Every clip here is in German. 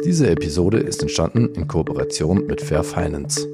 Diese Episode ist entstanden in Kooperation mit Fair Finance.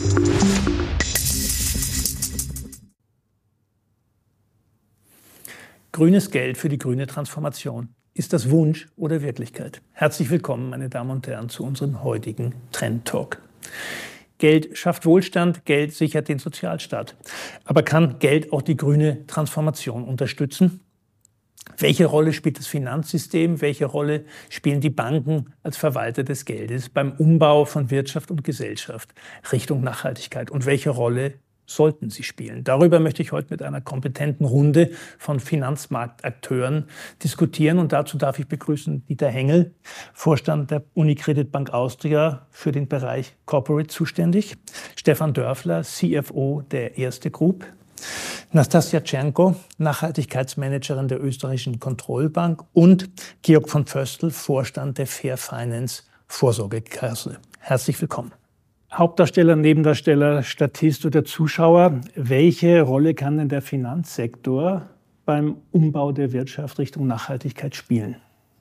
Grünes Geld für die grüne Transformation. Ist das Wunsch oder Wirklichkeit? Herzlich willkommen, meine Damen und Herren, zu unserem heutigen Trend Talk. Geld schafft Wohlstand, Geld sichert den Sozialstaat. Aber kann Geld auch die grüne Transformation unterstützen? Welche Rolle spielt das Finanzsystem? Welche Rolle spielen die Banken als Verwalter des Geldes beim Umbau von Wirtschaft und Gesellschaft Richtung Nachhaltigkeit? Und welche Rolle sollten sie spielen? Darüber möchte ich heute mit einer kompetenten Runde von Finanzmarktakteuren diskutieren. Und dazu darf ich begrüßen Dieter Hengel, Vorstand der Unicredit Bank Austria, für den Bereich Corporate zuständig. Stefan Dörfler, CFO der Erste Group. Nastassja Tschernko, Nachhaltigkeitsmanagerin der Österreichischen Kontrollbank, und Georg von Pföstl, Vorstand der Fair Finance Vorsorgekasse. Herzlich willkommen. Hauptdarsteller, Nebendarsteller, Statist oder Zuschauer, welche Rolle kann denn der Finanzsektor beim Umbau der Wirtschaft Richtung Nachhaltigkeit spielen?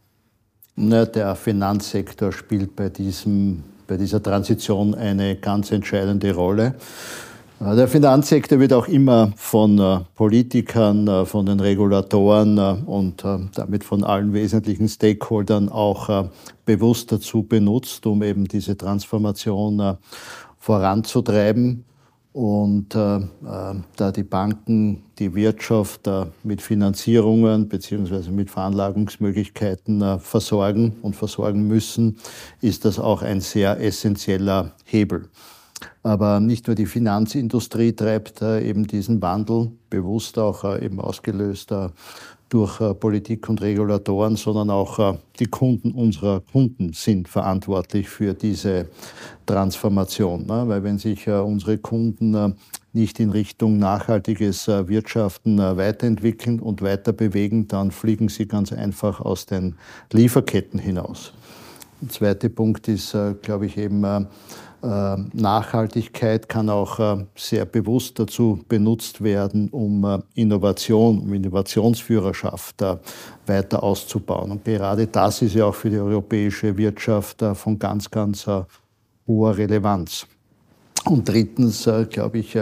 Der Finanzsektor spielt bei dieser Transition eine ganz entscheidende Rolle. Der Finanzsektor wird auch immer von Politikern, von den Regulatoren und damit von allen wesentlichen Stakeholdern auch bewusst dazu benutzt, um eben diese Transformation voranzutreiben. Und da die Banken die Wirtschaft mit Finanzierungen bzw. mit Veranlagungsmöglichkeiten versorgen müssen, ist das auch ein sehr essentieller Hebel. Aber nicht nur die Finanzindustrie treibt eben diesen Wandel, bewusst auch eben ausgelöst durch Politik und Regulatoren, sondern auch die Kunden unserer Kunden sind verantwortlich für diese Transformation. Weil wenn sich unsere Kunden nicht in Richtung nachhaltiges Wirtschaften weiterentwickeln und weiter bewegen, dann fliegen sie ganz einfach aus den Lieferketten hinaus. Der zweite Punkt ist, glaube ich, eben, Nachhaltigkeit kann auch sehr bewusst dazu benutzt werden, um Innovationsführerschaft weiter auszubauen. Und gerade das ist ja auch für die europäische Wirtschaft von ganz, ganz hoher Relevanz. Und drittens, glaube ich,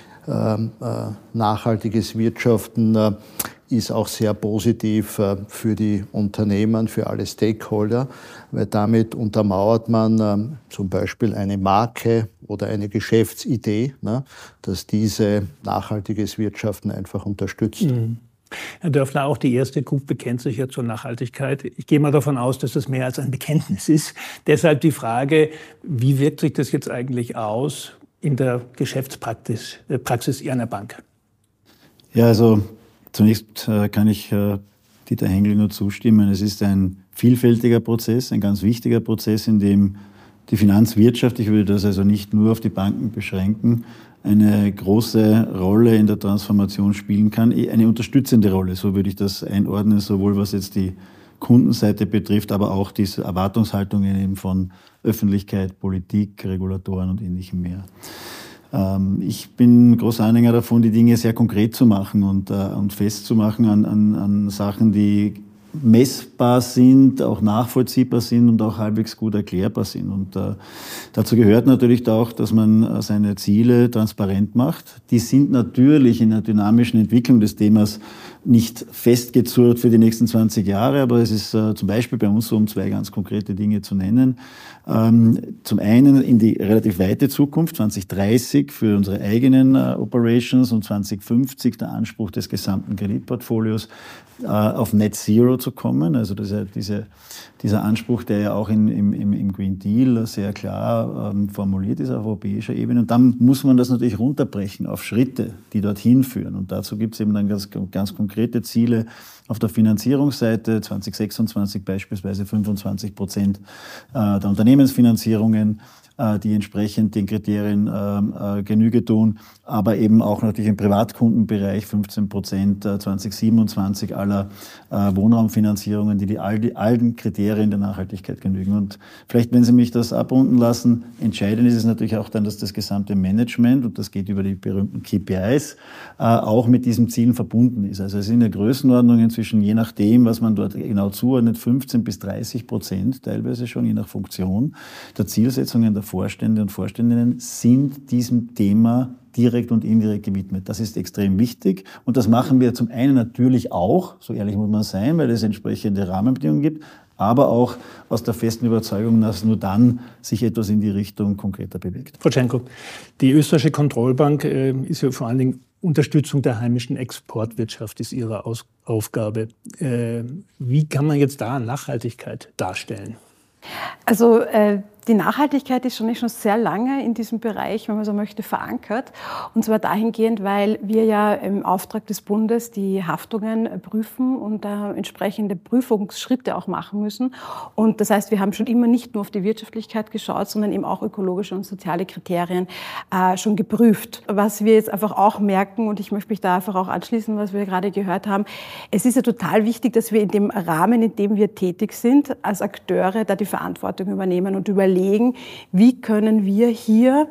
nachhaltiges Wirtschaften ist auch sehr positiv für die Unternehmen, für alle Stakeholder, weil damit untermauert man zum Beispiel eine Marke oder eine Geschäftsidee, dass diese nachhaltiges Wirtschaften einfach unterstützt. Herr Dörfler, auch die Erste Group bekennt sich ja zur Nachhaltigkeit. Ich gehe mal davon aus, dass das mehr als ein Bekenntnis ist. Deshalb die Frage, wie wirkt sich das jetzt eigentlich aus in der Geschäftspraxis Ihrer Bank? Ja, also zunächst kann ich Dieter Hengel nur zustimmen. Es ist ein vielfältiger Prozess, ein ganz wichtiger Prozess, in dem die Finanzwirtschaft, ich würde das also nicht nur auf die Banken beschränken, eine große Rolle in der Transformation spielen kann, eine unterstützende Rolle, so würde ich das einordnen, sowohl was jetzt die Kundenseite betrifft, aber auch diese Erwartungshaltungen eben von Öffentlichkeit, Politik, Regulatoren und Ähnlichem mehr. Ich bin großer Anhänger davon, die Dinge sehr konkret zu machen und festzumachen an Sachen, die messbar sind, auch nachvollziehbar sind und auch halbwegs gut erklärbar sind. Und dazu gehört natürlich auch, dass man seine Ziele transparent macht. Die sind natürlich in der dynamischen Entwicklung des Themas nicht festgezurrt für die nächsten 20 Jahre, aber es ist zum Beispiel bei uns so, um zwei ganz konkrete Dinge zu nennen. Zum einen in die relativ weite Zukunft, 2030 für unsere eigenen Operations und 2050 der Anspruch des gesamten Kreditportfolios auf Net Zero zu kommen. Also dieser Anspruch, der ja auch im Green Deal sehr klar formuliert ist auf europäischer Ebene. Und dann muss man das natürlich runterbrechen auf Schritte, die dorthin führen. Und dazu gibt es eben dann ganz konkrete Ziele auf der Finanzierungsseite, 2026 beispielsweise 25% der Unternehmensfinanzierungen die entsprechend den Kriterien Genüge tun, aber eben auch natürlich im Privatkundenbereich 15% 2027 aller Wohnraumfinanzierungen, die allen Kriterien der Nachhaltigkeit genügen. Und vielleicht, wenn Sie mich das abrunden lassen, entscheidend ist es natürlich auch dann, dass das gesamte Management, und das geht über die berühmten KPIs, auch mit diesen Zielen verbunden ist. Also es sind ja Größenordnungen zwischen, je nachdem, was man dort genau zuordnet, 15-30% teilweise schon, je nach Funktion, der Zielsetzungen der Vorstände und Vorständinnen sind diesem Thema direkt und indirekt gewidmet. Das ist extrem wichtig und das machen wir zum einen natürlich auch, so ehrlich muss man sein, weil es entsprechende Rahmenbedingungen gibt, aber auch aus der festen Überzeugung, dass nur dann sich etwas in die Richtung konkreter bewegt. Frau Tschenko, die österreichische Kontrollbank ist ja vor allen Dingen Unterstützung der heimischen Exportwirtschaft ist ihre Aufgabe. Wie kann man jetzt da Nachhaltigkeit darstellen? Also die Nachhaltigkeit ist schon sehr lange in diesem Bereich, wenn man so möchte, verankert. Und zwar dahingehend, weil wir ja im Auftrag des Bundes die Haftungen prüfen und entsprechende Prüfungsschritte auch machen müssen. Und das heißt, wir haben schon immer nicht nur auf die Wirtschaftlichkeit geschaut, sondern eben auch ökologische und soziale Kriterien schon geprüft. Was wir jetzt einfach auch merken, und ich möchte mich da einfach auch anschließen, was wir gerade gehört haben, es ist ja total wichtig, dass wir in dem Rahmen, in dem wir tätig sind, als Akteure da die Verantwortung übernehmen und überlegen, wie können wir hier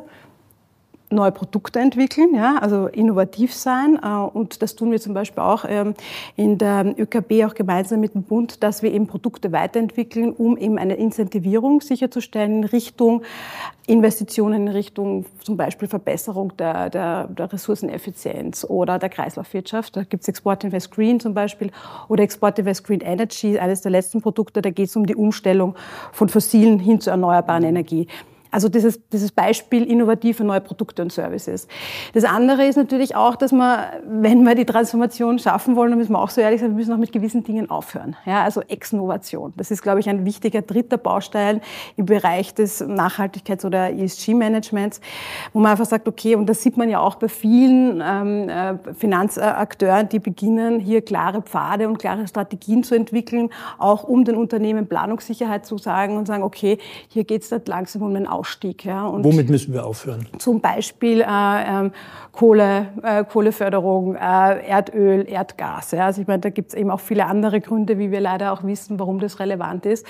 neue Produkte entwickeln, ja, also innovativ sein. Und das tun wir zum Beispiel auch in der ÖKB auch gemeinsam mit dem Bund, dass wir eben Produkte weiterentwickeln, um eben eine Incentivierung sicherzustellen in Richtung Investitionen, in Richtung zum Beispiel Verbesserung der Ressourceneffizienz oder der Kreislaufwirtschaft. Da gibt es Export Invest Green zum Beispiel oder Export Invest Green Energy, eines der letzten Produkte. Da geht es um die Umstellung von fossilen hin zur erneuerbaren Energie. Also dieses Beispiel innovative neue Produkte und Services. Das andere ist natürlich auch, dass man, wenn wir die Transformation schaffen wollen, dann müssen wir auch so ehrlich sein, wir müssen auch mit gewissen Dingen aufhören. Ja, also Exnovation. Das ist, glaube ich, ein wichtiger dritter Baustein im Bereich des Nachhaltigkeits- oder ESG-Managements, wo man einfach sagt, okay, und das sieht man ja auch bei vielen Finanzakteuren, die beginnen, hier klare Pfade und klare Strategien zu entwickeln, auch um den Unternehmen Planungssicherheit zu sagen und sagen, okay, hier geht es langsam um den Ausstieg. Ja. Und womit müssen wir aufhören? Zum Beispiel Kohleförderung, Erdöl, Erdgas. Ja. Also ich meine, da gibt es eben auch viele andere Gründe, wie wir leider auch wissen, warum das relevant ist.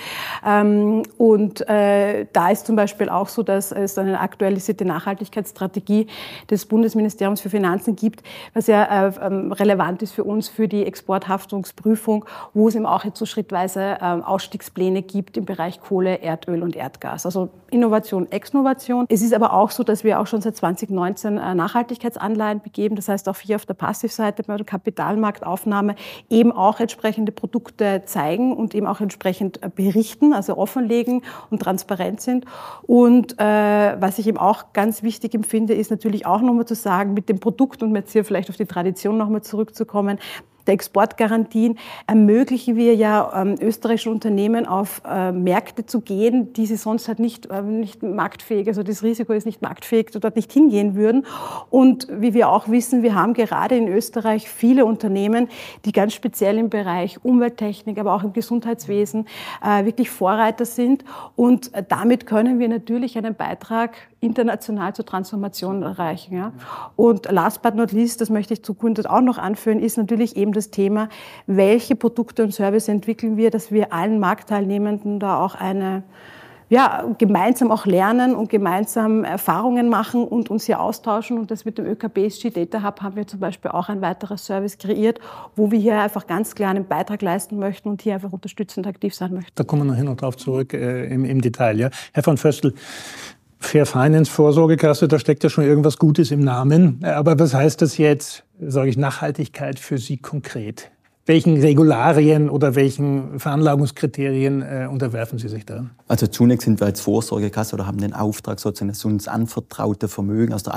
Und da ist zum Beispiel auch so, dass es eine aktualisierte Nachhaltigkeitsstrategie des Bundesministeriums für Finanzen gibt, was ja relevant ist für uns, für die Exporthaftungsprüfung, wo es eben auch jetzt so schrittweise Ausstiegspläne gibt im Bereich Kohle, Erdöl und Erdgas. Also Innovation, Exnovation. Es ist aber auch so, dass wir auch schon seit 2019 Nachhaltigkeitsanleihen begeben. Das heißt, auch hier auf der Passivseite bei der Kapitalmarktaufnahme eben auch entsprechende Produkte zeigen und eben auch entsprechend berichten, also offenlegen und transparent sind. Und was ich eben auch ganz wichtig empfinde, ist natürlich auch nochmal zu sagen, mit dem Produkt und jetzt hier vielleicht auf die Tradition nochmal zurückzukommen, der Exportgarantien ermöglichen wir ja österreichischen Unternehmen auf Märkte zu gehen, die sie sonst halt nicht marktfähig, also das Risiko ist nicht marktfähig, dort nicht hingehen würden. Und wie wir auch wissen, wir haben gerade in Österreich viele Unternehmen, die ganz speziell im Bereich Umwelttechnik, aber auch im Gesundheitswesen wirklich Vorreiter sind. Und damit können wir natürlich einen Beitrag international zur Transformation erreichen. Ja. Und last but not least, das möchte ich zu Gründung auch noch anführen, ist natürlich eben das Thema, welche Produkte und Services entwickeln wir, dass wir allen Marktteilnehmenden da auch gemeinsam auch lernen und gemeinsam Erfahrungen machen und uns hier austauschen. Und das mit dem ÖKB ESG Data Hub haben wir zum Beispiel auch ein weiteres Service kreiert, wo wir hier einfach ganz klar einen Beitrag leisten möchten und hier einfach unterstützend aktiv sein möchten. Da kommen wir nachher noch drauf zurück im Detail. Ja. Herr von Vöstl, Fair Finance Vorsorgekasse, da steckt ja schon irgendwas Gutes im Namen. Aber was heißt das jetzt, sage ich, Nachhaltigkeit für Sie konkret? Welchen Regularien oder welchen Veranlagungskriterien unterwerfen Sie sich da? Also zunächst sind wir als Vorsorgekasse oder haben den Auftrag, sozusagen das uns anvertraute Vermögen aus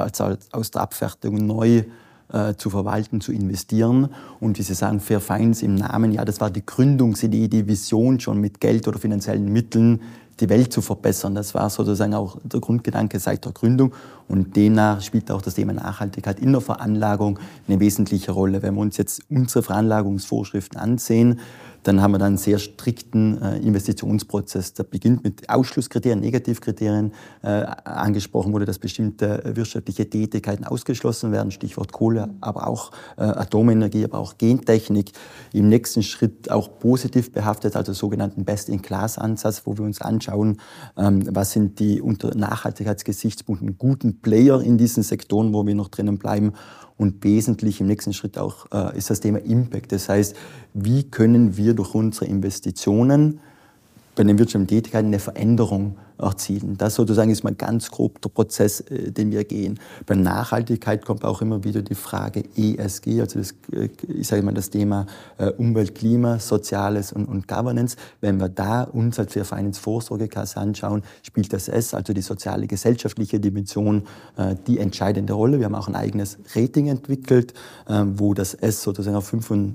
der Abfertigung neu zu verwalten, zu investieren. Und wie Sie sagen, Fair Finance im Namen, ja, das war die Gründungsidee, die Vision schon mit Geld oder finanziellen Mitteln die Welt zu verbessern. Das war sozusagen auch der Grundgedanke seit der Gründung. Und demnach spielt auch das Thema Nachhaltigkeit in der Veranlagung eine wesentliche Rolle. Wenn wir uns jetzt unsere Veranlagungsvorschriften ansehen, dann haben wir dann einen sehr strikten Investitionsprozess. Der beginnt mit Ausschlusskriterien, Negativkriterien. Angesprochen wurde, dass bestimmte wirtschaftliche Tätigkeiten ausgeschlossen werden, Stichwort Kohle, aber auch Atomenergie, aber auch Gentechnik. Im nächsten Schritt auch positiv behaftet, also sogenannten Best-in-Class-Ansatz, wo wir uns anschauen, was sind die unter Nachhaltigkeitsgesichtspunkten guten Player in diesen Sektoren, wo wir noch drinnen bleiben. Und wesentlich im nächsten Schritt auch ist das Thema Impact. Das heißt, wie können wir durch unsere Investitionen bei den wirtschaftlichen Tätigkeiten eine Veränderung erzielen. Das sozusagen ist mal ganz grob der Prozess, den wir gehen. Bei Nachhaltigkeit kommt auch immer wieder die Frage ESG, also ich sage mal das Thema Umwelt, Klima, Soziales und Governance. Wenn wir da uns als Fair Finance Vorsorgekasse anschauen, spielt das S, also die soziale, gesellschaftliche Dimension, die entscheidende Rolle. Wir haben auch ein eigenes Rating entwickelt, wo das S sozusagen auf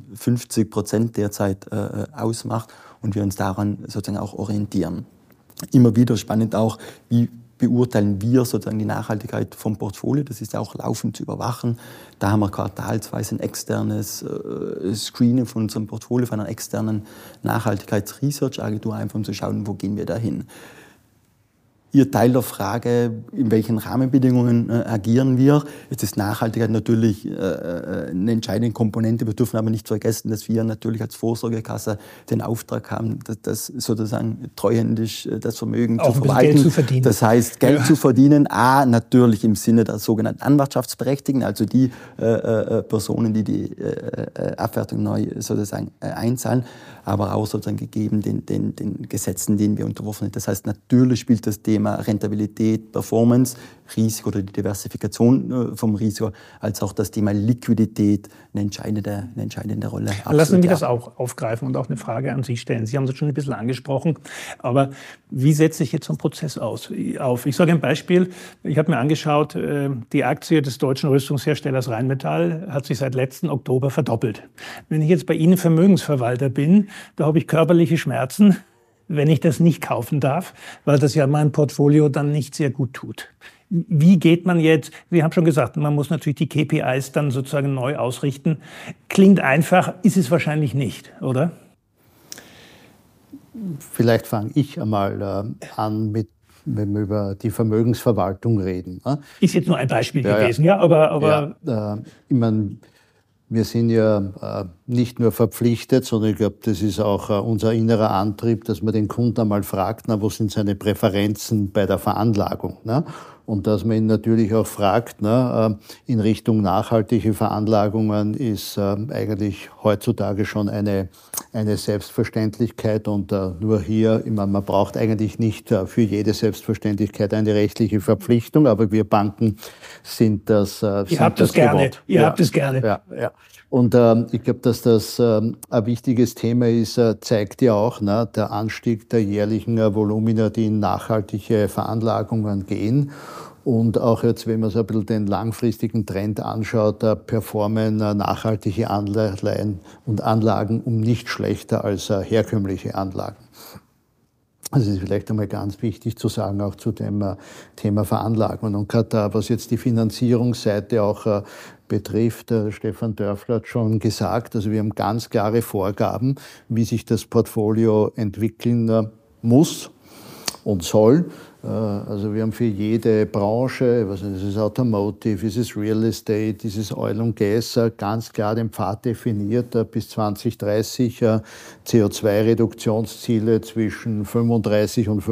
55% derzeit ausmacht und wir uns daran sozusagen auch orientieren. Immer wieder spannend auch, wie beurteilen wir sozusagen die Nachhaltigkeit vom Portfolio. Das ist ja auch laufend zu überwachen. Da haben wir quartalsweise ein externes Screening von unserem Portfolio, von einer externen Nachhaltigkeits-Research-Agentur, einfach um zu schauen, wo gehen wir da hin. Ihr Teil der Frage, in welchen Rahmenbedingungen agieren wir. Jetzt ist Nachhaltigkeit natürlich eine entscheidende Komponente. Wir dürfen aber nicht vergessen, dass wir natürlich als Vorsorgekasse den Auftrag haben, das sozusagen treuhändisch das Vermögen auch zu verwalten. Geld zu verdienen. Das heißt, Geld zu verdienen, natürlich im Sinne der sogenannten Anwartschaftsberechtigten, also die Personen, die die Abwertung neu sozusagen einzahlen, aber auch sozusagen gegeben den Gesetzen, denen wir unterworfen sind. Das heißt, natürlich spielt das Thema Rentabilität, Performance, Risiko oder die Diversifikation vom Risiko, als auch das Thema Liquidität eine entscheidende Rolle. Lassen Sie mich das auch aufgreifen und auch eine Frage an Sie stellen. Sie haben es schon ein bisschen angesprochen, aber wie setzt sich jetzt so ein Prozess auf? Ich sage ein Beispiel. Ich habe mir angeschaut, die Aktie des deutschen Rüstungsherstellers Rheinmetall hat sich seit letzten Oktober verdoppelt. Wenn ich jetzt bei Ihnen Vermögensverwalter bin, da habe ich körperliche Schmerzen, wenn ich das nicht kaufen darf, weil das ja mein Portfolio dann nicht sehr gut tut. Wie geht man jetzt, Sie haben schon gesagt, man muss natürlich die KPIs dann sozusagen neu ausrichten. Klingt einfach, ist es wahrscheinlich nicht, oder? Vielleicht fange ich einmal an mit, wenn wir über die Vermögensverwaltung reden. Ist jetzt nur ein Beispiel gewesen, ja, aber ich meine, wir sind ja nicht nur verpflichtet, sondern ich glaube, das ist auch unser innerer Antrieb, dass man den Kunden einmal fragt, wo sind seine Präferenzen bei der Veranlagung. Und dass man ihn natürlich auch fragt, in Richtung nachhaltige Veranlagungen ist eigentlich heutzutage schon eine Selbstverständlichkeit. Und nur hier, ich meine, man braucht eigentlich nicht für jede Selbstverständlichkeit eine rechtliche Verpflichtung, aber wir Banken sind das Ihr habt es gerne. Ihr habt es gerne. Ja. Und ich glaube, dass das ein wichtiges Thema ist, zeigt ja auch der Anstieg der jährlichen Volumina, die in nachhaltige Veranlagungen gehen. Und auch jetzt, wenn man so ein bisschen den langfristigen Trend anschaut, performen nachhaltige Anleihen und Anlagen nicht schlechter als herkömmliche Anlagen. Das ist vielleicht einmal ganz wichtig zu sagen, auch zu dem Thema Veranlagung. Und gerade was jetzt die Finanzierungsseite auch betrifft, Stefan Dörfler hat schon gesagt, also wir haben ganz klare Vorgaben, wie sich das Portfolio entwickeln muss und soll. Also wir haben für jede Branche, was ist es Automotive, ist es Real Estate, ist es Oil und Gas, ganz klar den Pfad definiert, bis 2030 CO2-Reduktionsziele zwischen 35 und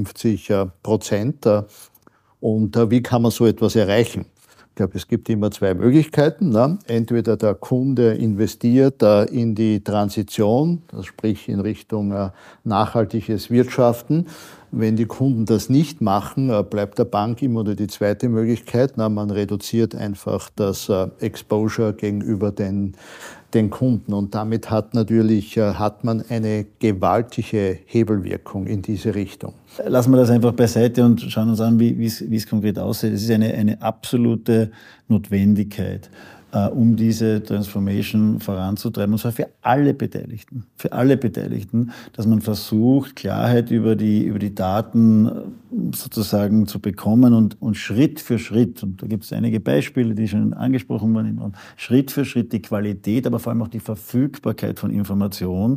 55%. Und wie kann man so etwas erreichen? Ich glaube, es gibt immer zwei Möglichkeiten. Entweder der Kunde investiert in die Transition, das sprich in Richtung nachhaltiges Wirtschaften. Wenn die Kunden das nicht machen, bleibt der Bank immer nur die zweite Möglichkeit. Man reduziert einfach das Exposure gegenüber den Kunden. Und damit hat man eine gewaltige Hebelwirkung in diese Richtung. Lassen wir das einfach beiseite und schauen uns an, wie es konkret aussieht. Es ist eine absolute Notwendigkeit, um diese Transformation voranzutreiben, und zwar für alle Beteiligten, dass man versucht, Klarheit über die Daten sozusagen zu bekommen und Schritt für Schritt, und da gibt es einige Beispiele, die schon angesprochen wurden, Schritt für Schritt die Qualität, aber vor allem auch die Verfügbarkeit von Information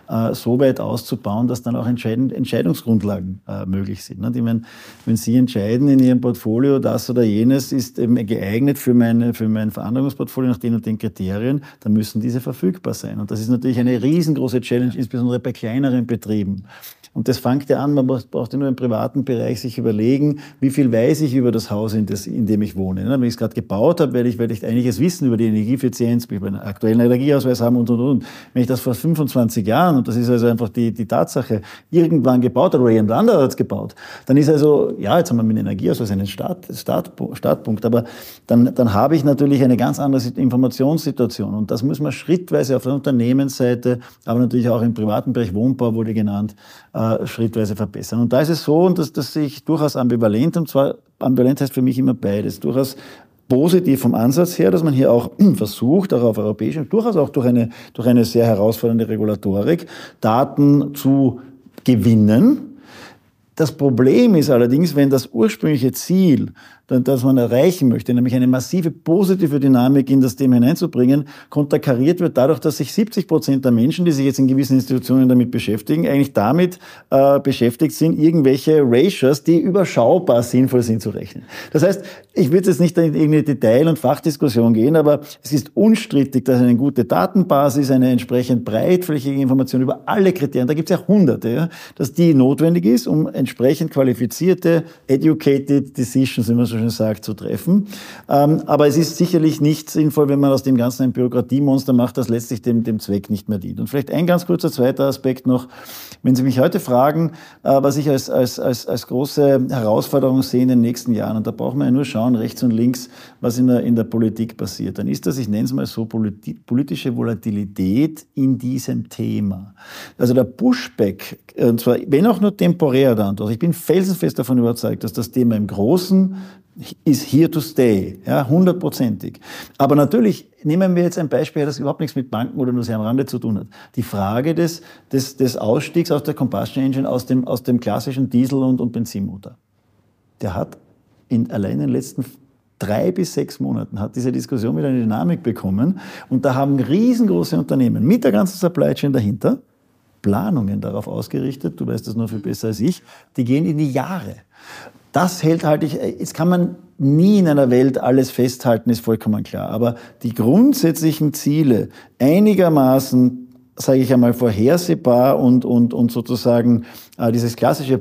so weit auszubauen, dass dann auch Entscheidungsgrundlagen möglich sind. Ich meine, wenn Sie entscheiden in Ihrem Portfolio, das oder jenes ist eben geeignet für mein Veranlagungsportfolio nach den und den Kriterien, dann müssen diese verfügbar sein. Und das ist natürlich eine riesengroße Challenge, insbesondere bei kleineren Betrieben. Und das fängt ja an, man braucht ja nur im privaten Bereich sich überlegen, wie viel weiß ich über das Haus, in dem ich wohne. Wenn ich es gerade gebaut habe, werde ich einiges wissen über die Energieeffizienz, ich will einen aktuellen Energieausweis haben und. Wenn ich das vor 25 Jahren, und das ist also einfach die Tatsache, irgendwann gebaut hat oder jemand anderer hat es gebaut, dann ist also, ja, jetzt haben wir mit dem Energieausweis einen Startpunkt, aber dann habe ich natürlich eine ganz andere Informationssituation. Und das muss man schrittweise auf der Unternehmensseite, aber natürlich auch im privaten Bereich, Wohnbau wurde genannt, schrittweise verbessern. Und da ist es so, und das sehe ich durchaus ambivalent, und zwar ambivalent heißt für mich immer beides, durchaus positiv vom Ansatz her, dass man hier auch versucht, auch auf europäischem, durchaus auch durch eine sehr herausfordernde Regulatorik, Daten zu gewinnen. Das Problem ist allerdings, wenn das ursprüngliche Ziel, das man erreichen möchte, nämlich eine massive positive Dynamik in das Thema hineinzubringen, konterkariert wird dadurch, dass sich 70% der Menschen, die sich jetzt in gewissen Institutionen damit beschäftigen, eigentlich damit beschäftigt sind, irgendwelche Ratios, die überschaubar sinnvoll sind, zu rechnen. Das heißt, ich würde jetzt nicht in irgendeine Detail- und Fachdiskussion gehen, aber es ist unstrittig, dass eine gute Datenbasis, eine entsprechend breitflächige Information über alle Kriterien, da gibt es ja Hunderte, ja, dass die notwendig ist, um entsprechend qualifizierte, educated decisions, wie man so schön sagt, zu treffen. Aber es ist sicherlich nicht sinnvoll, wenn man aus dem Ganzen ein Bürokratiemonster macht, das letztlich dem Zweck nicht mehr dient. Und vielleicht ein ganz kurzer zweiter Aspekt noch. Wenn Sie mich heute fragen, was ich als große Herausforderung sehe in den nächsten Jahren, und da braucht man ja nur schauen, rechts und links, was in der Politik passiert, dann ist das, ich nenne es mal so, politische Volatilität in diesem Thema. Also der Pushback, und zwar, wenn auch nur temporär da, ich bin felsenfest davon überzeugt, dass das Thema im Großen ist here to stay, ja, 100%ig. Aber natürlich nehmen wir jetzt ein Beispiel, das überhaupt nichts mit Banken oder nur sehr am Rande zu tun hat. Die Frage des Ausstiegs aus der Combustion Engine, aus dem klassischen Diesel- und Benzinmotor. Der hat allein in den letzten 3 bis 6 Monaten hat diese Diskussion wieder eine Dynamik bekommen. Und da haben riesengroße Unternehmen mit der ganzen Supply Chain dahinter Planungen darauf ausgerichtet, du weißt das noch viel besser als ich, die gehen in die Jahre. Das jetzt kann man nie in einer Welt alles festhalten, ist vollkommen klar. Aber die grundsätzlichen Ziele einigermaßen, sage ich einmal, vorhersehbar und sozusagen dieses klassische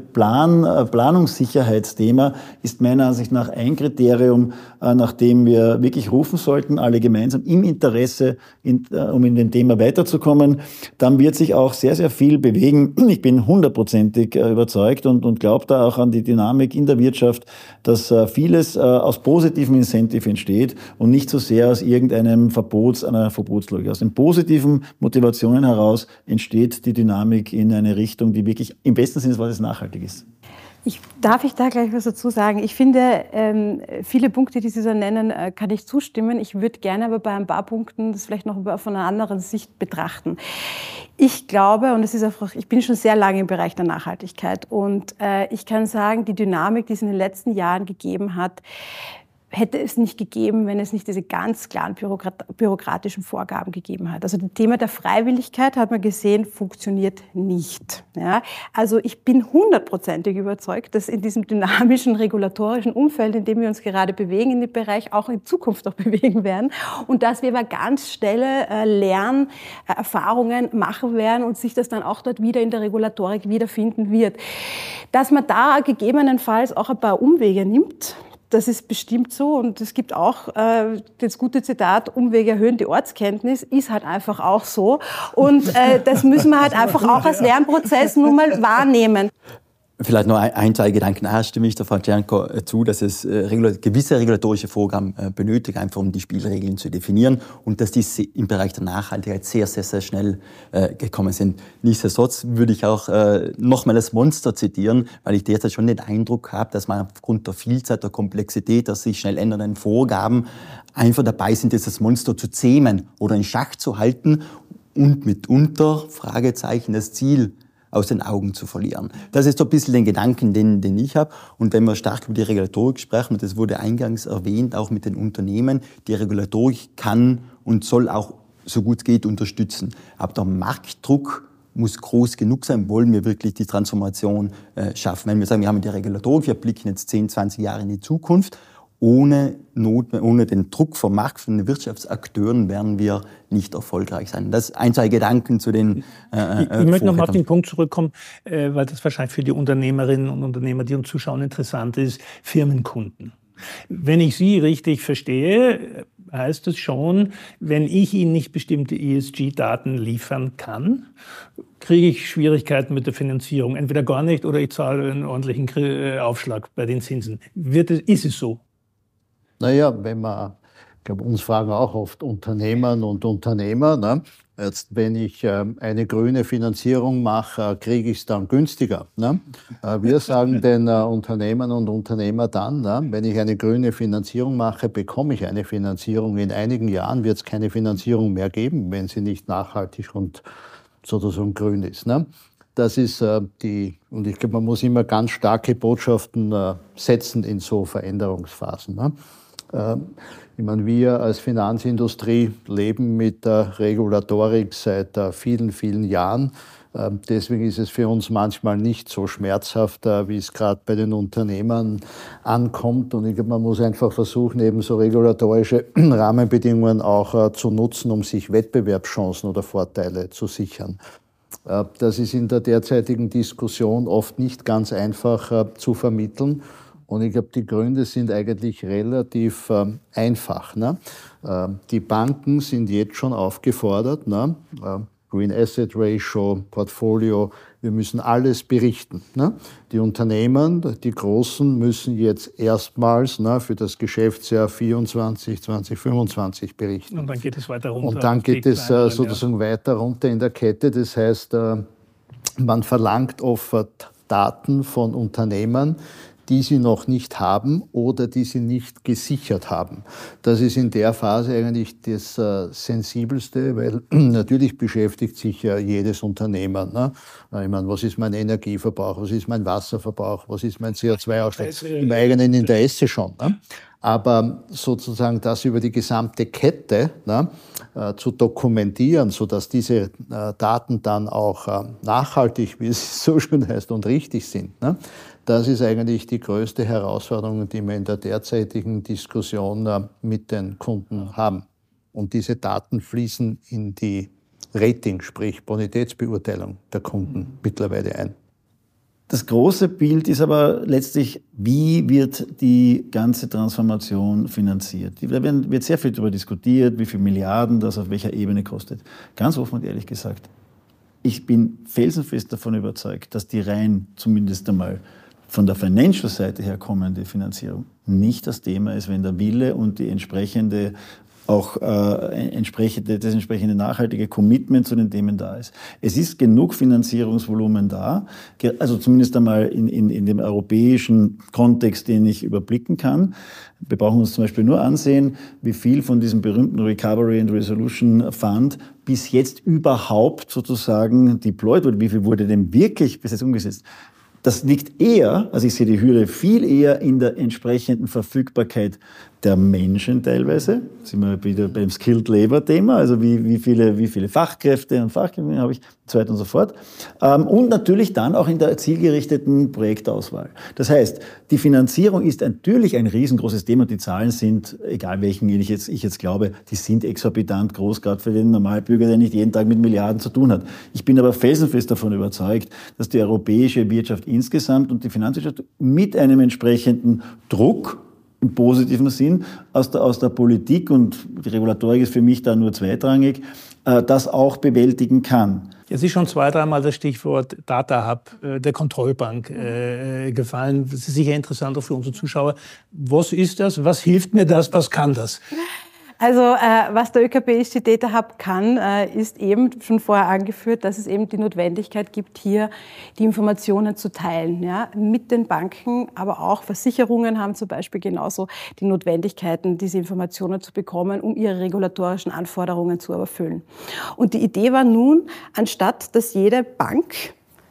Planungssicherheitsthema ist meiner Ansicht nach ein Kriterium, nach dem wir wirklich rufen sollten, alle gemeinsam im Interesse, um in dem Thema weiterzukommen. Dann wird sich auch sehr, sehr viel bewegen. Ich bin 100%ig überzeugt und glaube da auch an die Dynamik in der Wirtschaft, dass vieles aus positivem Incentive entsteht und nicht so sehr aus irgendeiner Verbotslogik. Aus den positiven Motivationen heraus entsteht die Dynamik in eine Richtung, die wirklich im besten Sinne des Wortes nachhaltig ist. Darf ich da gleich was dazu sagen? Ich finde, viele Punkte, die Sie so nennen, kann ich zustimmen. Ich würde gerne aber bei ein paar Punkten das vielleicht noch von einer anderen Sicht betrachten. Ich glaube, und das ist einfach, ich bin schon sehr lange im Bereich der Nachhaltigkeit und ich kann sagen, die Dynamik, die es in den letzten Jahren gegeben hat, hätte es nicht gegeben, wenn es nicht diese ganz klaren bürokratischen Vorgaben gegeben hat. Also das Thema der Freiwilligkeit, hat man gesehen, funktioniert nicht. Ja? Also ich bin 100%ig überzeugt, dass in diesem dynamischen, regulatorischen Umfeld, in dem wir uns gerade bewegen, in dem Bereich auch in Zukunft noch bewegen werden und dass wir aber ganz schnelle Lernerfahrungen machen werden und sich das dann auch dort wieder in der Regulatorik wiederfinden wird. Dass man da gegebenenfalls auch ein paar Umwege nimmt, das ist bestimmt so und es gibt auch das gute Zitat, Umwege erhöhen die Ortskenntnis, ist halt einfach auch so und das müssen wir halt einfach auch als Lernprozess nun mal wahrnehmen. Vielleicht noch ein, zwei Gedanken. Erst stimme ich der Frau Czernko zu, dass es gewisse regulatorische Vorgaben benötigt, einfach um die Spielregeln zu definieren und dass die im Bereich der Nachhaltigkeit sehr, sehr, sehr schnell gekommen sind. Nichtsdestotrotz würde ich auch nochmal das Monster zitieren, weil ich derzeit schon den Eindruck habe, dass man aufgrund der Vielzahl, der Komplexität, der sich schnell ändernden Vorgaben einfach dabei sind, dieses Monster zu zähmen oder in Schach zu halten und mitunter, Fragezeichen, das Ziel aus den Augen zu verlieren. Das ist so ein bisschen den Gedanken, den ich habe. Und wenn wir stark über die Regulatorik sprechen, und das wurde eingangs erwähnt, auch mit den Unternehmen, die Regulatorik kann und soll auch so gut es geht unterstützen. Aber der Marktdruck muss groß genug sein, wollen wir wirklich die Transformation schaffen. Wenn wir sagen, wir haben die Regulatorik, wir blicken jetzt 10, 20 Jahre in die Zukunft, ohne den Druck vom Markt, von den Wirtschaftsakteuren werden wir nicht erfolgreich sein. Das sind ein, zwei Gedanken zu den Ich möchte noch mal auf den Punkt zurückkommen, weil das wahrscheinlich für die Unternehmerinnen und Unternehmer, die uns zuschauen, interessant ist, Firmenkunden. Wenn ich Sie richtig verstehe, heißt es schon, wenn ich Ihnen nicht bestimmte ESG-Daten liefern kann, kriege ich Schwierigkeiten mit der Finanzierung. Entweder gar nicht oder ich zahle einen ordentlichen Aufschlag bei den Zinsen. Ist es so? Naja, ich glaube, uns fragen auch oft Unternehmerinnen und Unternehmer, ne? Jetzt, wenn ich eine grüne Finanzierung mache, kriege ich es dann günstiger. Ne? Wir sagen den Unternehmern und Unternehmer dann, ne? Wenn ich eine grüne Finanzierung mache, bekomme ich eine Finanzierung. In einigen Jahren wird es keine Finanzierung mehr geben, wenn sie nicht nachhaltig und sozusagen grün ist. Ne? Das ist und ich glaube, man muss immer ganz starke Botschaften setzen in so Veränderungsphasen. Ne? Ich meine, wir als Finanzindustrie leben mit der Regulatorik seit vielen, vielen Jahren. Deswegen ist es für uns manchmal nicht so schmerzhaft, wie es gerade bei den Unternehmern ankommt. Und ich glaube, man muss einfach versuchen, eben so regulatorische Rahmenbedingungen auch zu nutzen, um sich Wettbewerbschancen oder Vorteile zu sichern. Das ist in der derzeitigen Diskussion oft nicht ganz einfach zu vermitteln. Und ich glaube, die Gründe sind eigentlich relativ einfach. Ne? Die Banken sind jetzt schon aufgefordert, ne? Green Asset Ratio, Portfolio, wir müssen alles berichten. Ne? Die Unternehmen, die Großen, müssen jetzt erstmals für das Geschäftsjahr 2025 berichten. Und dann geht es weiter runter. Und dann geht es sozusagen weiter runter in der Kette. Das heißt, man verlangt oft Daten von Unternehmen, die sie noch nicht haben oder die sie nicht gesichert haben. Das ist in der Phase eigentlich das Sensibelste, weil natürlich beschäftigt sich ja jedes Unternehmen. Ne? Ich meine, was ist mein Energieverbrauch, was ist mein Wasserverbrauch, was ist mein CO2-Ausstoß? Im eigenen Interesse schon. Ne? Aber sozusagen das über die gesamte Kette zu dokumentieren, sodass diese Daten dann auch nachhaltig, wie es so schön heißt, und richtig sind, ne? Das ist eigentlich die größte Herausforderung, die wir in der derzeitigen Diskussion mit den Kunden haben. Und diese Daten fließen in die Rating, sprich Bonitätsbeurteilung der Kunden mittlerweile ein. Das große Bild ist aber letztlich, wie wird die ganze Transformation finanziert? Da wird sehr viel darüber diskutiert, wie viele Milliarden das auf welcher Ebene kostet. Ganz offen und ehrlich gesagt, ich bin felsenfest davon überzeugt, dass die rein zumindest einmal von der Financial-Seite her kommende Finanzierung nicht das Thema ist, wenn der Wille und die entsprechende das entsprechende nachhaltige Commitment zu den Themen da ist. Es ist genug Finanzierungsvolumen da, also zumindest einmal in dem europäischen Kontext, den ich überblicken kann. Wir brauchen uns zum Beispiel nur ansehen, wie viel von diesem berühmten Recovery and Resolution Fund bis jetzt überhaupt sozusagen deployed wurde. Wie viel wurde denn wirklich bis jetzt umgesetzt? Das liegt eher, also ich sehe die Hürde viel eher in der entsprechenden Verfügbarkeit der Menschen teilweise. Jetzt sind wir wieder beim Skilled Labor Thema, also wie viele Fachkräfte und Fachkräfte habe ich, und so weiter und so fort. Und natürlich dann auch in der zielgerichteten Projektauswahl. Das heißt, die Finanzierung ist natürlich ein riesengroßes Thema. Die Zahlen sind, egal welchen ich jetzt glaube, die sind exorbitant groß, gerade für den Normalbürger, der nicht jeden Tag mit Milliarden zu tun hat. Ich bin aber felsenfest davon überzeugt, dass die europäische Wirtschaft insgesamt und die Finanzwirtschaft mit einem entsprechenden Druck im positiven Sinn aus der Politik, und die Regulatorik ist für mich da nur zweitrangig, das auch bewältigen kann. Jetzt ist schon 2-, 3-mal das Stichwort Data Hub der Kontrollbank gefallen. Das ist sicher interessant auch für unsere Zuschauer. Was ist das? Was hilft mir das? Was kann das? Also was der ÖKB Data Hub kann, ist eben schon vorher angeführt, dass es eben die Notwendigkeit gibt, hier die Informationen zu teilen, ja, mit den Banken, aber auch Versicherungen haben zum Beispiel genauso die Notwendigkeiten, diese Informationen zu bekommen, um ihre regulatorischen Anforderungen zu erfüllen. Und die Idee war nun, anstatt dass jede Bank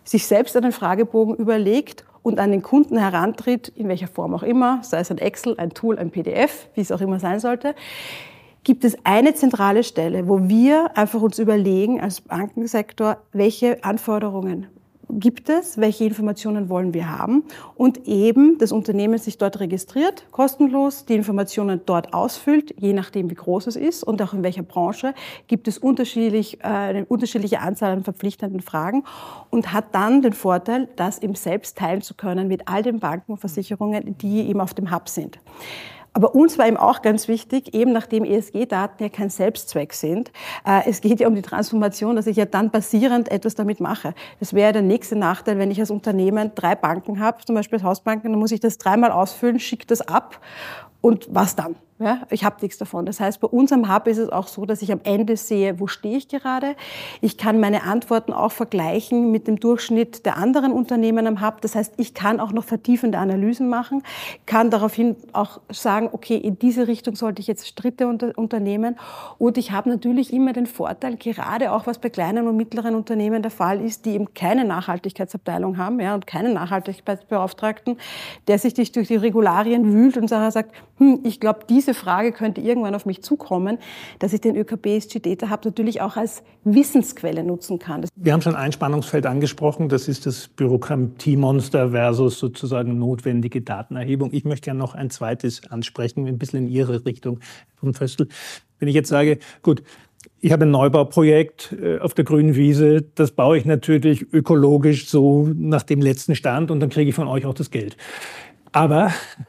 sich selbst einen Fragebogen überlegt und an den Kunden herantritt, in welcher Form auch immer, sei es ein Excel, ein Tool, ein PDF, wie es auch immer sein sollte, gibt es eine zentrale Stelle, wo wir einfach uns überlegen als Bankensektor, welche Anforderungen gibt es, welche Informationen wollen wir haben und eben das Unternehmen sich dort registriert, kostenlos, die Informationen dort ausfüllt, je nachdem wie groß es ist und auch in welcher Branche, gibt es eine unterschiedliche Anzahl an verpflichtenden Fragen und hat dann den Vorteil, das eben selbst teilen zu können mit all den Banken und Versicherungen, die eben auf dem Hub sind. Aber uns war eben auch ganz wichtig, eben nachdem ESG-Daten ja kein Selbstzweck sind, es geht ja um die Transformation, dass ich ja dann basierend etwas damit mache. Das wäre der nächste Nachteil, wenn ich als Unternehmen 3 Banken habe, zum Beispiel als Hausbanken, dann muss ich das 3-mal ausfüllen, schicke das ab und was dann? Ja, ich habe nichts davon. Das heißt, bei uns am Hub ist es auch so, dass ich am Ende sehe, wo stehe ich gerade. Ich kann meine Antworten auch vergleichen mit dem Durchschnitt der anderen Unternehmen am Hub. Das heißt, ich kann auch noch vertiefende Analysen machen, kann daraufhin auch sagen, okay, in diese Richtung sollte ich jetzt Schritte unternehmen. Und ich habe natürlich immer den Vorteil, gerade auch was bei kleinen und mittleren Unternehmen der Fall ist, die eben keine Nachhaltigkeitsabteilung haben, ja, und keinen Nachhaltigkeitsbeauftragten, der sich durch die Regularien wühlt und sagt, ich glaube, diese Frage könnte irgendwann auf mich zukommen, dass ich den ÖKB ESG Data Hub natürlich auch als Wissensquelle nutzen kann. Wir haben schon ein Spannungsfeld angesprochen, das ist das Bürokratiemonster versus sozusagen notwendige Datenerhebung. Ich möchte ja noch ein zweites ansprechen, ein bisschen in Ihre Richtung, Herr von Vöstl. Wenn ich jetzt sage, gut, ich habe ein Neubauprojekt auf der grünen Wiese, das baue ich natürlich ökologisch so nach dem letzten Stand und dann kriege ich von euch auch das Geld. Aber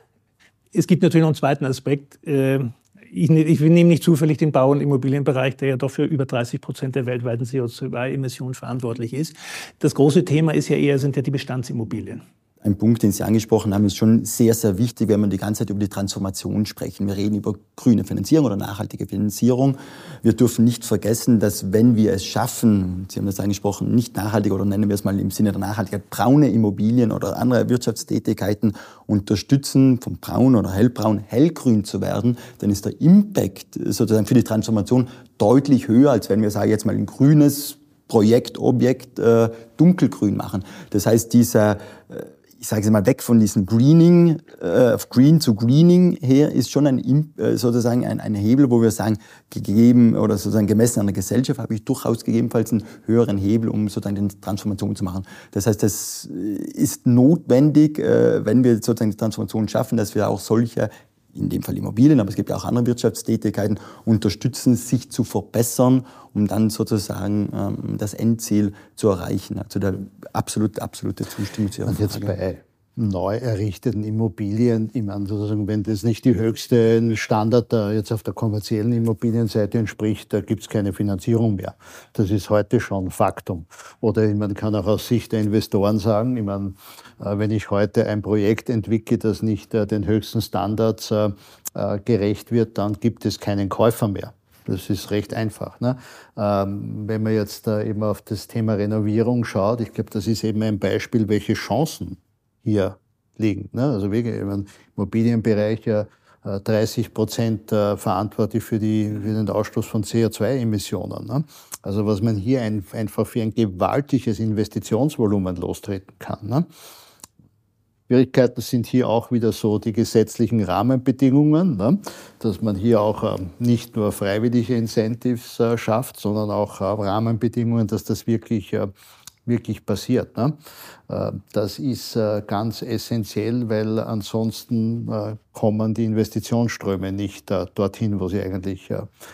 es gibt natürlich noch einen zweiten Aspekt. Ich nehme nicht zufällig den Bau- und Immobilienbereich, der ja doch für über 30% der weltweiten CO2-Emissionen verantwortlich ist. Das große Thema sind ja die Bestandsimmobilien. Ein Punkt, den Sie angesprochen haben, ist schon sehr, sehr wichtig, wenn wir die ganze Zeit über die Transformation sprechen. Wir reden über grüne Finanzierung oder nachhaltige Finanzierung. Wir dürfen nicht vergessen, dass wenn wir es schaffen, Sie haben das angesprochen, nicht nachhaltig oder nennen wir es mal im Sinne der Nachhaltigkeit, braune Immobilien oder andere Wirtschaftstätigkeiten unterstützen, von braun oder hellbraun hellgrün zu werden, dann ist der Impact sozusagen für die Transformation deutlich höher, als wenn wir, sage ich jetzt mal, ein grünes Objekt dunkelgrün machen. Das heißt, ich sage es mal, weg von diesem Greening, Green zu Greening her, ist schon sozusagen ein Hebel, wo wir sagen, gegeben oder sozusagen gemessen an der Gesellschaft habe ich durchaus gegebenenfalls einen höheren Hebel, um sozusagen die Transformation zu machen. Das heißt, das ist notwendig, wenn wir sozusagen die Transformation schaffen, dass wir auch solche, in dem Fall Immobilien, aber es gibt ja auch andere Wirtschaftstätigkeiten, unterstützen, sich zu verbessern, um dann sozusagen das Endziel zu erreichen. Also der absolute Zustimmung zu Ihrer Frage. Und jetzt bei neu errichteten Immobilien, ich meine sozusagen, wenn das nicht die höchste Standard jetzt auf der kommerziellen Immobilienseite entspricht, da gibt es keine Finanzierung mehr. Das ist heute schon Faktum. Oder man kann auch aus Sicht der Investoren sagen, ich meine, wenn ich heute ein Projekt entwickle, das nicht den höchsten Standards gerecht wird, dann gibt es keinen Käufer mehr. Das ist recht einfach. Ne? Wenn man jetzt eben auf das Thema Renovierung schaut, ich glaube, das ist eben ein Beispiel, welche Chancen hier liegen. Ne? Also wirklich im Immobilienbereich ja 30% verantwortlich für den Ausstoß von CO2-Emissionen. Ne? Also was man hier einfach für ein gewaltiges Investitionsvolumen lostreten kann. Ne? Schwierigkeiten sind hier auch wieder so die gesetzlichen Rahmenbedingungen, ne? Dass man hier auch nicht nur freiwillige Incentives schafft, sondern auch Rahmenbedingungen, dass das wirklich passiert. Ne? Das ist ganz essentiell, weil ansonsten kommen die Investitionsströme nicht dorthin, wo sie eigentlich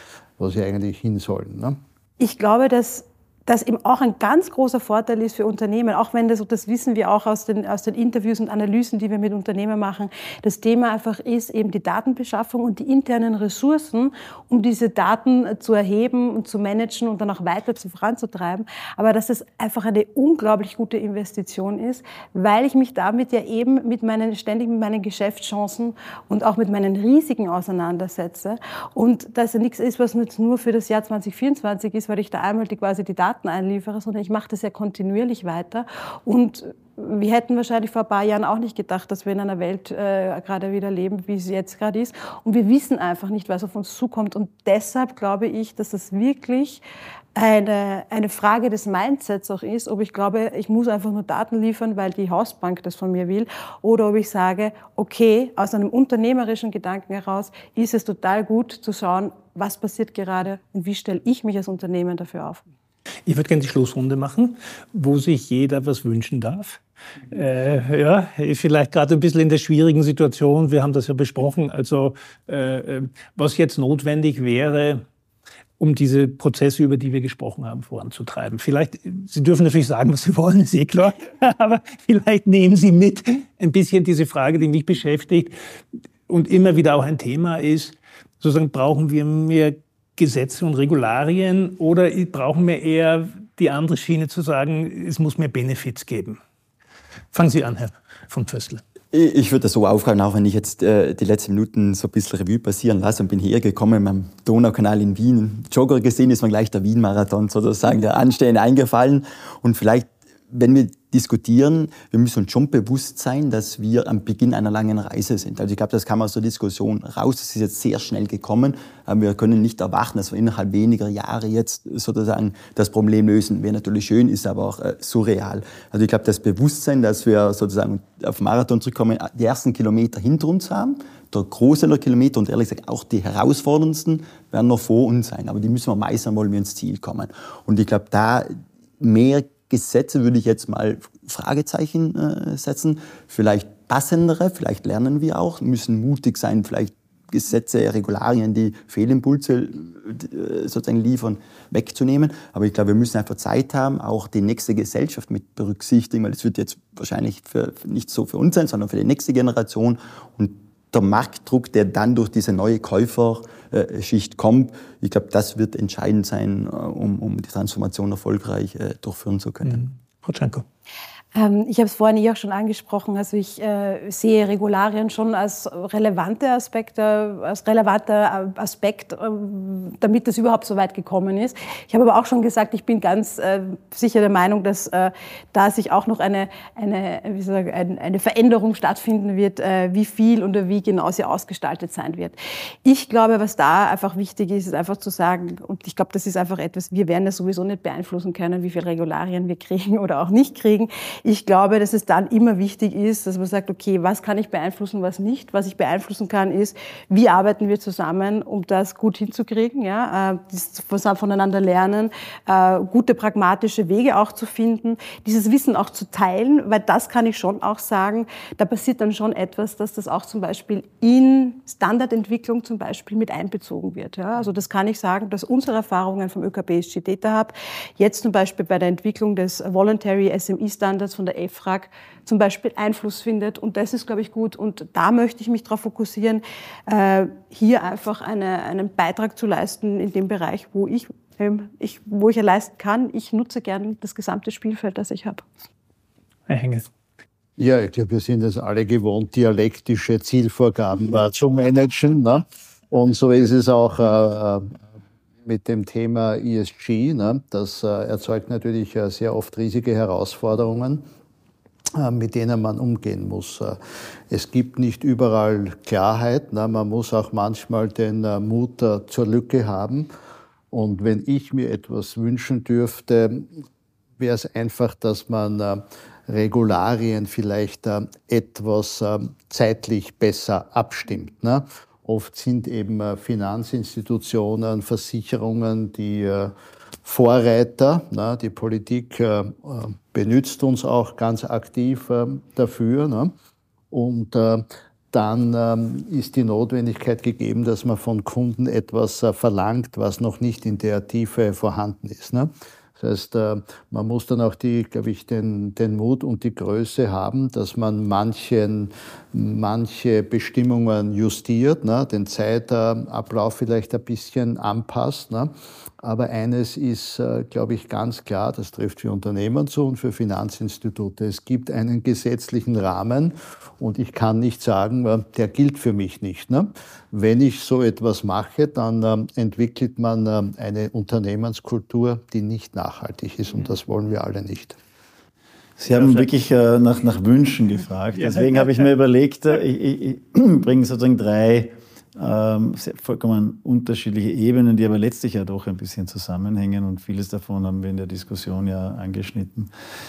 hin sollen. Ne? Ich glaube, dass das eben auch ein ganz großer Vorteil ist für Unternehmen, auch wenn das wissen wir auch aus den Interviews und Analysen, die wir mit Unternehmen machen. Das Thema einfach ist eben die Datenbeschaffung und die internen Ressourcen, um diese Daten zu erheben und zu managen und dann auch weiter voranzutreiben. Aber dass es einfach eine unglaublich gute Investition ist, weil ich mich damit ja eben ständig mit meinen Geschäftschancen und auch mit meinen Risiken auseinandersetze. Und dass ja nichts ist, was jetzt nur für das Jahr 2024 ist, weil ich da einmal quasi die Daten einliefere, sondern ich mache das ja kontinuierlich weiter. Und wir hätten wahrscheinlich vor ein paar Jahren auch nicht gedacht, dass wir in einer Welt gerade wieder leben, wie sie jetzt gerade ist. Und wir wissen einfach nicht, was auf uns zukommt. Und deshalb glaube ich, dass das wirklich eine Frage des Mindsets auch ist, ob ich glaube, ich muss einfach nur Daten liefern, weil die Hausbank das von mir will, oder ob ich sage, okay, aus einem unternehmerischen Gedanken heraus ist es total gut zu schauen, was passiert gerade und wie stelle ich mich als Unternehmen dafür auf. Ich würde gerne die Schlussrunde machen, wo sich jeder was wünschen darf. Ja, vielleicht gerade ein bisschen in der schwierigen Situation, wir haben das ja besprochen, also was jetzt notwendig wäre, um diese Prozesse, über die wir gesprochen haben, voranzutreiben. Vielleicht, Sie dürfen natürlich sagen, was Sie wollen, ist eh klar, aber vielleicht nehmen Sie mit ein bisschen diese Frage, die mich beschäftigt und immer wieder auch ein Thema ist, sozusagen brauchen wir mehr Gesetze und Regularien oder brauchen wir eher die andere Schiene zu sagen, es muss mehr Benefits geben? Fangen Sie an, Herr von Pföstl. Ich würde das so aufgreifen, auch wenn ich jetzt die letzten Minuten so ein bisschen Revue passieren lasse und bin hierher gekommen am Donaukanal in Wien. Jogger gesehen ist mir gleich der Wien-Marathon sozusagen, der anstehende eingefallen. Und vielleicht, wenn wir diskutieren, wir müssen uns schon bewusst sein, dass wir am Beginn einer langen Reise sind. Also ich glaube, das kam aus der Diskussion raus. Das ist jetzt sehr schnell gekommen. Aber wir können nicht erwarten, dass wir innerhalb weniger Jahre jetzt sozusagen das Problem lösen. Wäre natürlich schön, ist aber auch surreal. Also ich glaube, das Bewusstsein, dass wir sozusagen auf Marathon zurückkommen, die ersten Kilometer hinter uns haben, der Großteil der Kilometer und ehrlich gesagt auch die herausforderndsten werden noch vor uns sein. Aber die müssen wir meistern, wollen wir ins Ziel kommen. Und ich glaube, da mehr Gesetze würde ich jetzt mal Fragezeichen setzen. Vielleicht passendere, vielleicht lernen wir auch, müssen mutig sein, vielleicht Gesetze, Regularien, die Fehlimpulse sozusagen liefern, wegzunehmen. Aber ich glaube, wir müssen einfach Zeit haben, auch die nächste Gesellschaft mit berücksichtigen, weil es wird jetzt wahrscheinlich nicht so für uns sein, sondern für die nächste Generation. Und der Marktdruck, der dann durch diese neue Käuferschicht kommt, ich glaube, das wird entscheidend sein, um die Transformation erfolgreich durchführen zu können. Frau Czanko. Ich habe es vorhin auch schon angesprochen, also ich sehe Regularien schon als relevanter Aspekt, damit es überhaupt so weit gekommen ist. Ich habe aber auch schon gesagt, ich bin ganz sicher der Meinung, dass da sich auch noch eine Veränderung stattfinden wird, wie viel und wie genau sie ausgestaltet sein wird. Ich glaube, was da einfach wichtig ist, ist einfach zu sagen, und ich glaube, das ist einfach etwas, wir werden das sowieso nicht beeinflussen können, wie viele Regularien wir kriegen oder auch nicht kriegen. Ich glaube, dass es dann immer wichtig ist, dass man sagt, okay, was kann ich beeinflussen, was nicht. Was ich beeinflussen kann, ist, wie arbeiten wir zusammen, um das gut hinzukriegen, ja, voneinander lernen, gute pragmatische Wege auch zu finden, dieses Wissen auch zu teilen, weil das kann ich schon auch sagen, da passiert dann schon etwas, dass das auch zum Beispiel in Standardentwicklung zum Beispiel mit einbezogen wird. Ja. Also das kann ich sagen, dass unsere Erfahrungen vom ÖKB-ESG Data Hub jetzt zum Beispiel bei der Entwicklung des Voluntary SME Standards von der EFRAG zum Beispiel Einfluss findet. Und das ist, glaube ich, gut. Und da möchte ich mich darauf fokussieren, hier einfach einen Beitrag zu leisten in dem Bereich, wo ich ja leisten kann. Ich nutze gern das gesamte Spielfeld, das ich habe. Herr Henges. Ja, ich glaube, wir sind es alle gewohnt, dialektische Zielvorgaben zu managen. Ne? Und so ist es auch mit dem Thema ESG. Ne? Das erzeugt natürlich sehr oft riesige Herausforderungen, mit denen man umgehen muss. Es gibt nicht überall Klarheit. Ne? Man muss auch manchmal den Mut zur Lücke haben. Und wenn ich mir etwas wünschen dürfte, wäre es einfach, dass man Regularien vielleicht etwas zeitlich besser abstimmt. Ne? Oft sind eben Finanzinstitutionen, Versicherungen die Vorreiter. Ne? Die Politik benutzt uns auch ganz aktiv dafür. Ne? Und dann ist die Notwendigkeit gegeben, dass man von Kunden etwas verlangt, was noch nicht in der Tiefe vorhanden ist. Ne? Das heißt, man muss dann auch den Mut und die Größe haben, dass man manche Bestimmungen justiert, ne, den Zeitablauf vielleicht ein bisschen anpasst. Ne. Aber eines ist, glaube ich, ganz klar, das trifft für Unternehmen zu und für Finanzinstitute. Es gibt einen gesetzlichen Rahmen und ich kann nicht sagen, der gilt für mich nicht. Ne. Wenn ich so etwas mache, dann entwickelt man eine Unternehmenskultur, die nicht nachhaltig ist und das wollen wir alle nicht. Sie haben wirklich nach Wünschen gefragt. Deswegen habe ich mir überlegt, ich bringe sozusagen drei vollkommen unterschiedliche Ebenen, die aber letztlich ja doch ein bisschen zusammenhängen und vieles davon haben wir in der Diskussion ja angeschnitten.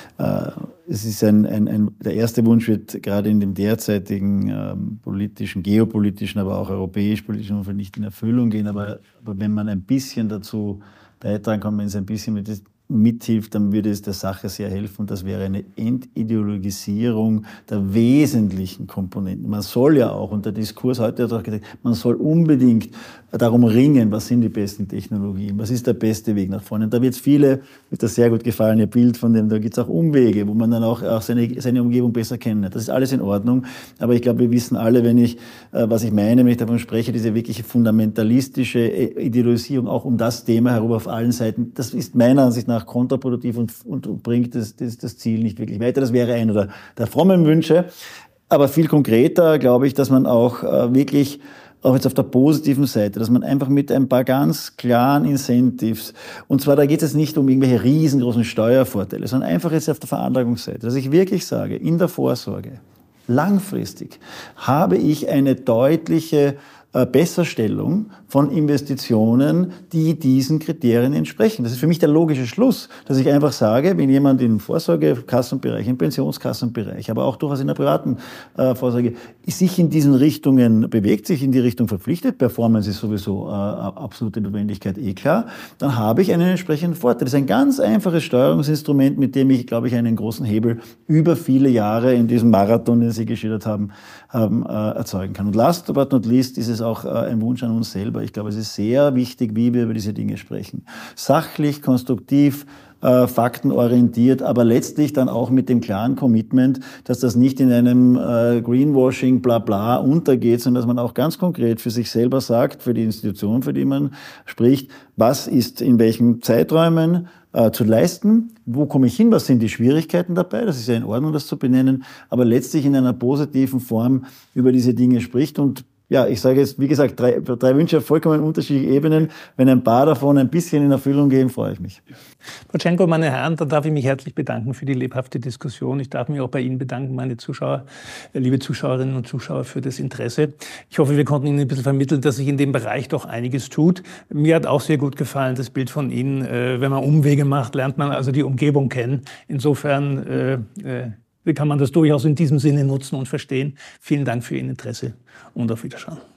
Es ist der erste Wunsch wird gerade in dem derzeitigen politischen, geopolitischen, aber auch europäisch-politischen Umfeld nicht in Erfüllung gehen, aber wenn man ein bisschen dazu beitragen kann, wenn es ein bisschen mithilft, dann würde es der Sache sehr helfen. Das wäre eine Entideologisierung der wesentlichen Komponenten. Man soll ja auch, und der Diskurs heute hat auch gesagt, man soll unbedingt darum ringen, was sind die besten Technologien, was ist der beste Weg nach vorne. Und da wird es wird das sehr gut gefallen, Ihr Bild von dem, da gibt es auch Umwege, wo man dann auch seine Umgebung besser kennenlernt. Das ist alles in Ordnung, aber ich glaube, wir wissen alle, was ich meine, wenn ich davon spreche, diese wirkliche fundamentalistische Ideologisierung auch um das Thema herum auf allen Seiten, das ist meiner Ansicht nach kontraproduktiv und bringt das Ziel nicht wirklich weiter. Das wäre einer der frommen Wünsche. Aber viel konkreter glaube ich, dass man auch wirklich, auch jetzt auf der positiven Seite, dass man einfach mit ein paar ganz klaren Incentives, und zwar da geht es nicht um irgendwelche riesengroßen Steuervorteile, sondern einfach jetzt auf der Veranlagungsseite, dass ich wirklich sage, in der Vorsorge, langfristig habe ich eine deutliche Besserstellung von Investitionen, die diesen Kriterien entsprechen. Das ist für mich der logische Schluss, dass ich einfach sage, wenn jemand im Vorsorgekassenbereich, im Pensionskassenbereich, aber auch durchaus in der privaten Vorsorge sich in diesen Richtungen bewegt, sich in die Richtung verpflichtet, Performance ist sowieso absolute Notwendigkeit, klar, dann habe ich einen entsprechenden Vorteil. Das ist ein ganz einfaches Steuerungsinstrument, mit dem ich, glaube ich, einen großen Hebel über viele Jahre in diesem Marathon, den Sie geschildert haben, erzeugen kann. Und last but not least ist es auch ein Wunsch an uns selber. Ich glaube, es ist sehr wichtig, wie wir über diese Dinge sprechen. Sachlich, konstruktiv, faktenorientiert, aber letztlich dann auch mit dem klaren Commitment, dass das nicht in einem Greenwashing, bla bla untergeht, sondern dass man auch ganz konkret für sich selber sagt, für die Institution, für die man spricht, was ist in welchen Zeiträumen zu leisten, wo komme ich hin, was sind die Schwierigkeiten dabei, das ist ja in Ordnung, das zu benennen, aber letztlich in einer positiven Form über diese Dinge spricht. Und ja, ich sage jetzt, wie gesagt, drei Wünsche auf vollkommen unterschiedlichen Ebenen. Wenn ein paar davon ein bisschen in Erfüllung gehen, freue ich mich. Frau Tschenko, meine Herren, da darf ich mich herzlich bedanken für die lebhafte Diskussion. Ich darf mich auch bei Ihnen bedanken, meine Zuschauer, liebe Zuschauerinnen und Zuschauer, für das Interesse. Ich hoffe, wir konnten Ihnen ein bisschen vermitteln, dass sich in dem Bereich doch einiges tut. Mir hat auch sehr gut gefallen, das Bild von Ihnen. Wenn man Umwege macht, lernt man also die Umgebung kennen. Insofern kann man das durchaus in diesem Sinne nutzen und verstehen. Vielen Dank für Ihr Interesse und auf Wiedersehen.